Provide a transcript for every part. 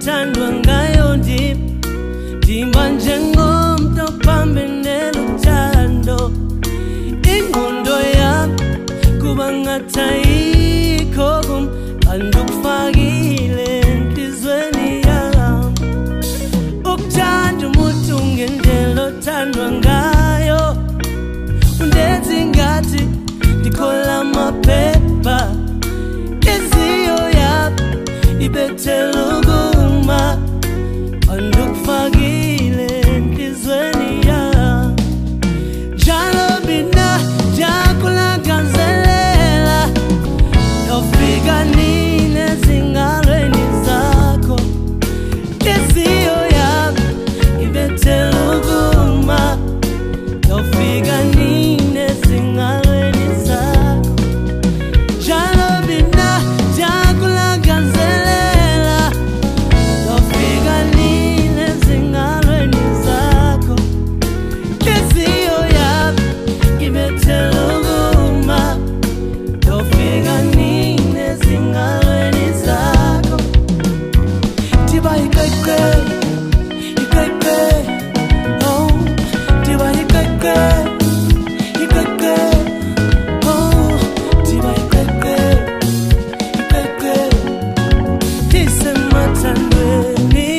othandwa ngayo ndimba njengomntu ophambene luthando ingqondo yam kuba ngathi ayikho kum kanti ukufakile enhlizweni yam ukuthanda umuntu ngendlela othandwa ngayo undenza ingathi ndikhola amaphepha inhliziyo yam ibethela ukuma kanti ukufakile enhlizweni yam njalo mina ndiyakulangazelela ndofika nini ezingalweni zakho inhliziyo yam ibethela ukuma ndofika nini ezingalweni zakho njalo mina ndiyakulangazelela ndofika nini ezingalweni zakho inhliziyo yam ibethela ukuma ndofika nini ezingalweni zakho ndiba iqeqe oh ndiba iqeqe oh ndiba iqeqe ndisemathandweni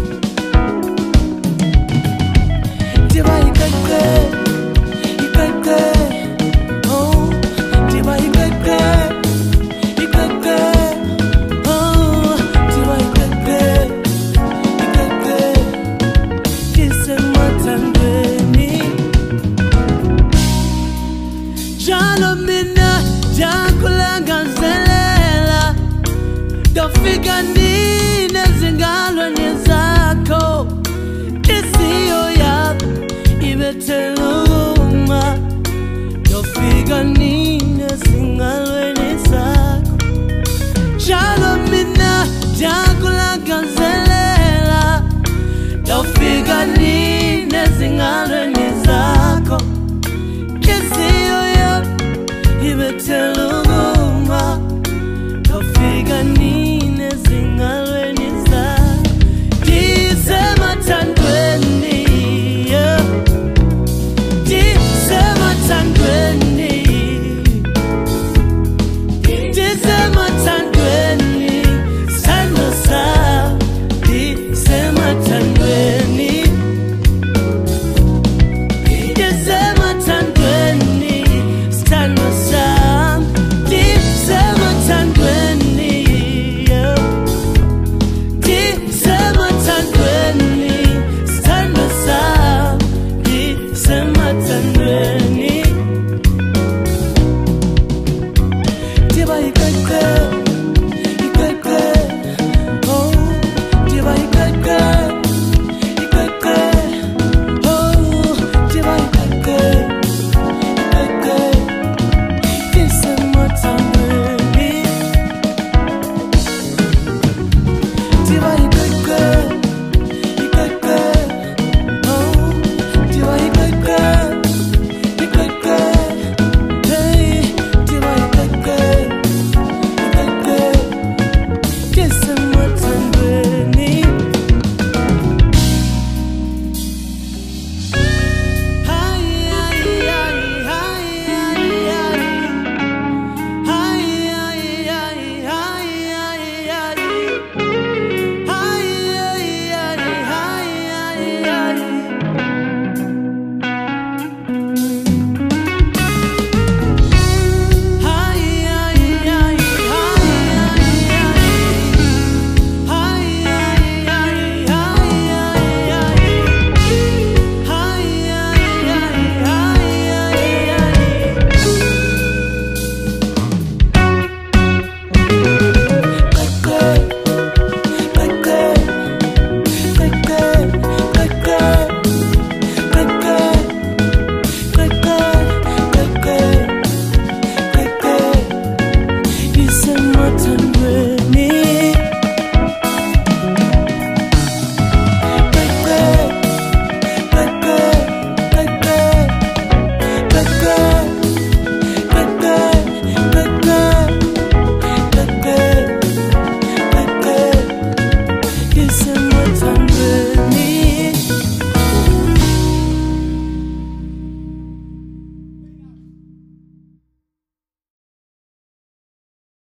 ndiba iqeqe oh ndiba iqeqe oh ndiba iqeqe ndisemathandweni njalo mina ndiyakulangazelela ndofika nini ezingalweni zakho inhliziyo yam ibethela ukuma ndofika nini ezingalweni